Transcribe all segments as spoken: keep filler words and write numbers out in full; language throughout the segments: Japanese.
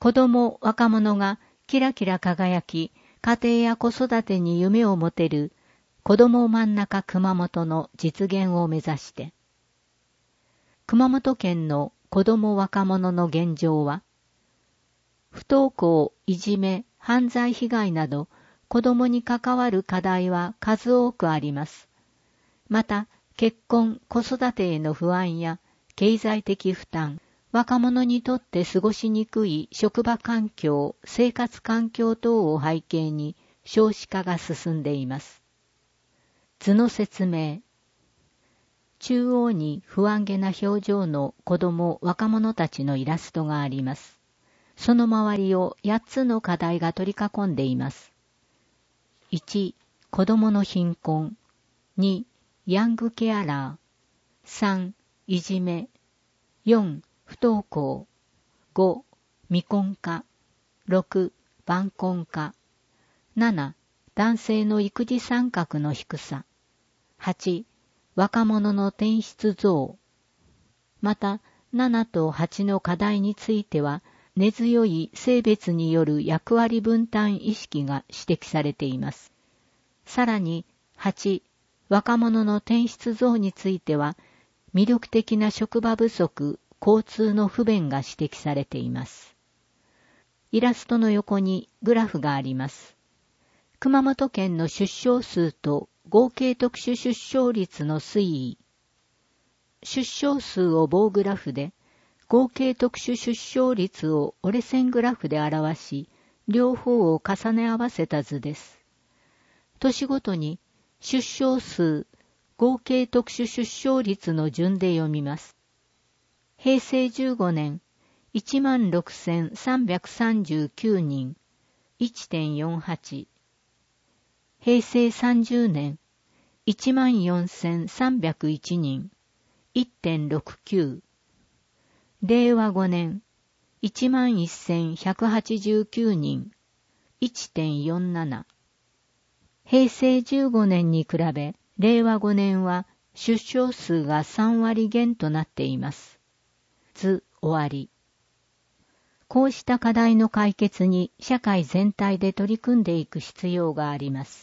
子供、若者がキラキラ輝き、家庭や子育てに夢を持てる子供真ん中熊本の実現を目指して、熊本県の子供若者の現状は、不登校、いじめ、犯罪被害など子供に関わる課題は数多くあります。また、結婚、子育てへの不安や経済的負担、若者にとって過ごしにくい職場環境、生活環境等を背景に少子化が進んでいます。図の説明。中央に不安げな表情の子供、若者たちのイラストがあります。その周りをやっつの課題が取り囲んでいます。いち、子供の貧困。に、ヤングケアラー。さん、いじめ。よん、不登校。ご、未婚化。ろく、晩婚化。なな、男性の育児参画の低さ。はち、若者の転出増。また、ななとはちの課題については、根強い性別による役割分担意識が指摘されています。さらに、はち、若者の転出増については、魅力的な職場不足、交通の不便が指摘されています。イラストの横にグラフがあります。熊本県の出生数と合計特殊出生率の推移。出生数を棒グラフで、合計特殊出生率を折れ線グラフで表し、両方を重ね合わせた図です。年ごとに出生数、合計特殊出生率の順で読みます。平成じゅうごねん、いちまんろくせんさんびゃくさんじゅうきゅうにん、いってんよんはち。平成さんじゅうねん、いちまんよんせんさんびゃくいちにん、いってんろくきゅう。令和ごねん、いちまんせんひゃくはちじゅうきゅうにん、いってんよんなな。平成じゅうごねんに比べ、令和ごねんは出生数がさんわり減となっています。図終わり。こうした課題の解決に社会全体で取り組んでいく必要があります。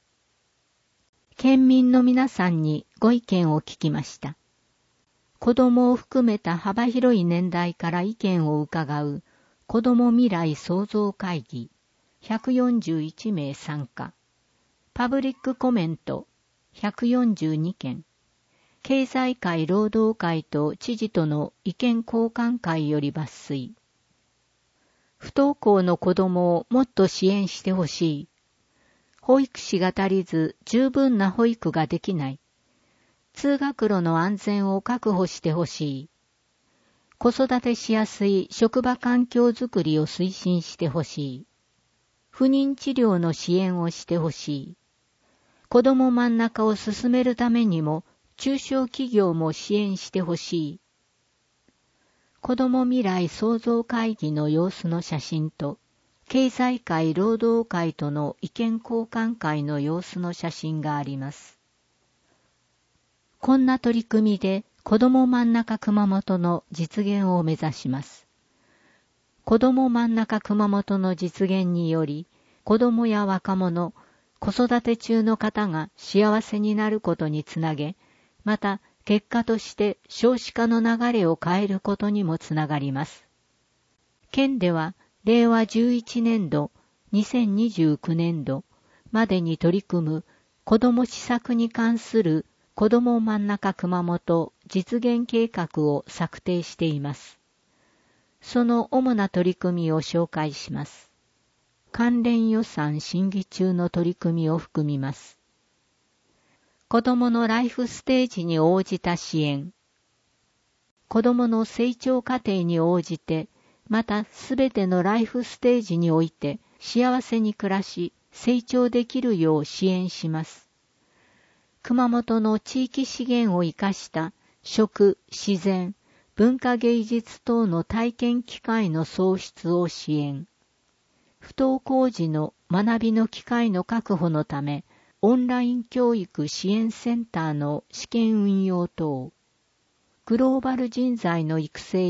県民の皆さんにご意見を聞きました。子供を含めた幅広い年代から意見を伺う子ども未来創造会議ひゃくよんじゅういちめい参加。パブリックコメントひゃくよんじゅうにけん。経済界労働会と知事との意見交換会より抜粋。不登校の子供をもっと支援してほしい。保育士が足りず十分な保育ができない。通学路の安全を確保してほしい。子育てしやすい職場環境づくりを推進してほしい。不妊治療の支援をしてほしい。子ども真ん中を進めるためにも中小企業も支援してほしい。子ども未来創造会議の様子の写真と、経済界労働会との意見交換会の様子の写真があります。こんな取り組みで子ども真ん中熊本の実現を目指します。子ども真ん中熊本の実現により、子どもや若者、子育て中の方が幸せになることにつなげ、また結果として少子化の流れを変えることにもつながります。県ではれいわじゅういちねんど、にせんにじゅうきゅうねんどまでに取り組む子ども施策に関する子ども真ん中熊本実現計画を策定しています。その主な取り組みを紹介します。関連予算審議中の取り組みを含みます。子どものライフステージに応じた支援。子どもの成長過程に応じて、またすべてのライフステージにおいて幸せに暮らし、成長できるよう支援します。熊本の地域資源を生かした食、自然、文化芸術等の体験機会の創出を支援。不登校時の学びの機会の確保のため、オンライン教育支援センターの試験運用等。グローバル人材の育成や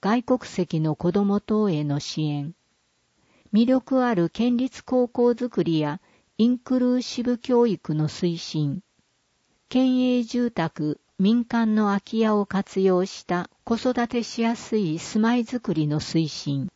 外国籍の子供等への支援、魅力ある県立高校づくりやインクルーシブ教育の推進、県営住宅、民間の空き家を活用した子育てしやすい住まいづくりの推進、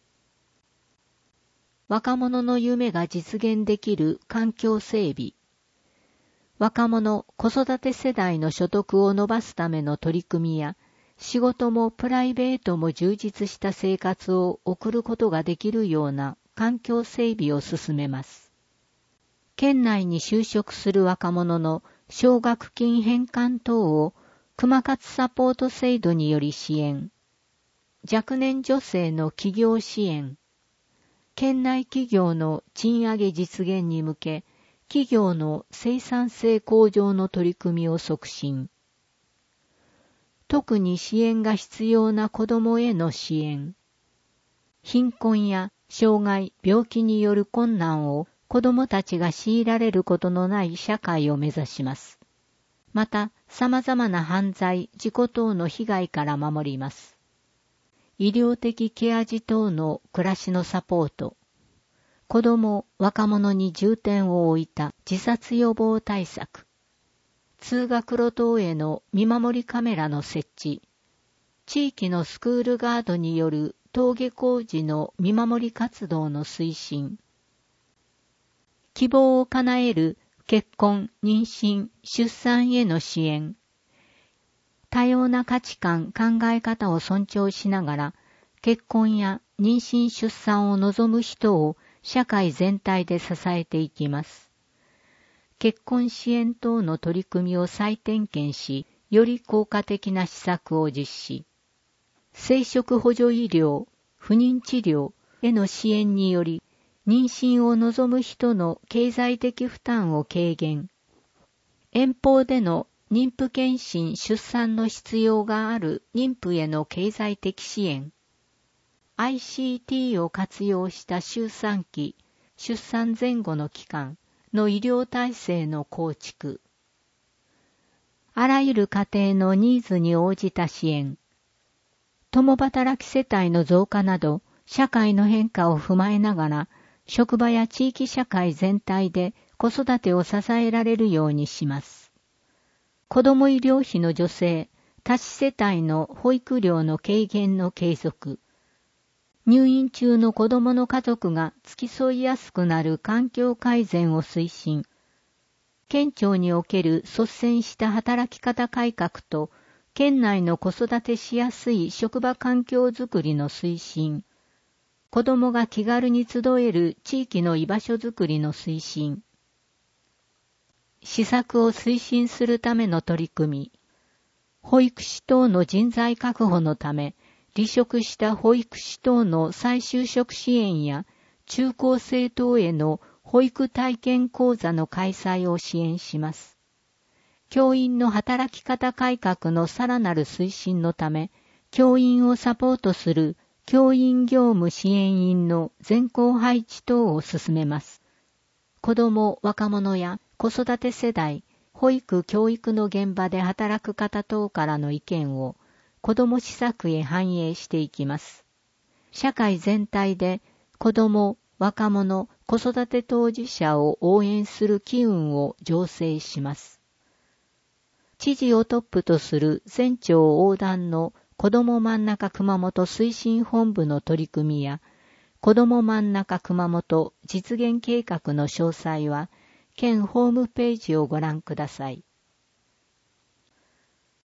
若者の夢が実現できる環境整備、若者、子育て世代の所得を伸ばすための取り組みや、仕事もプライベートも充実した生活を送ることができるような環境整備を進めます。県内に就職する若者の奨学金返還等を熊勝サポート制度により支援。若年女性の起業支援。県内企業の賃上げ実現に向け、企業の生産性向上の取り組みを促進。特に支援が必要な子どもへの支援。貧困や障害、病気による困難を子どもたちが強いられることのない社会を目指します。また、様々な犯罪、事故等の被害から守ります。医療的ケア児等の暮らしのサポート。子ども、若者に重点を置いた自殺予防対策。通学路等への見守りカメラの設置。地域のスクールガードによる登下校時の見守り活動の推進。希望を叶える結婚、妊娠、出産への支援。多様な価値観、考え方を尊重しながら、結婚や妊娠出産を望む人を社会全体で支えていきます。結婚支援等の取り組みを再点検し、より効果的な施策を実施。生殖補助医療、不妊治療への支援により、妊娠を望む人の経済的負担を軽減。遠方での妊婦検診・出産の必要がある妊婦への経済的支援。アイシーティー を活用した周産期、出産前後の期間の医療体制の構築。あらゆる家庭のニーズに応じた支援。共働き世帯の増加など、社会の変化を踏まえながら、職場や地域社会全体で子育てを支えられるようにします。子ども医療費の助成、多子世帯の保育料の軽減の継続。入院中の子供の家族が付き添いやすくなる環境改善を推進。県庁における率先した働き方改革と、県内の子育てしやすい職場環境づくりの推進。子供が気軽に集える地域の居場所づくりの推進。施策を推進するための取り組み。保育士等の人材確保のため、離職した保育士等の再就職支援や中高生等への保育体験講座の開催を支援します。教員の働き方改革のさらなる推進のため、教員をサポートする教員業務支援員の全校配置等を進めます。子ども、若者や子育て世代、保育・教育の現場で働く方等からの意見を子ども施策へ反映していきます。社会全体で子ども、若者、子育て当事者を応援する機運を醸成します。知事をトップとする全庁横断の子ども真ん中熊本推進本部の取り組みや、子ども真ん中熊本実現計画の詳細は、県ホームページをご覧ください。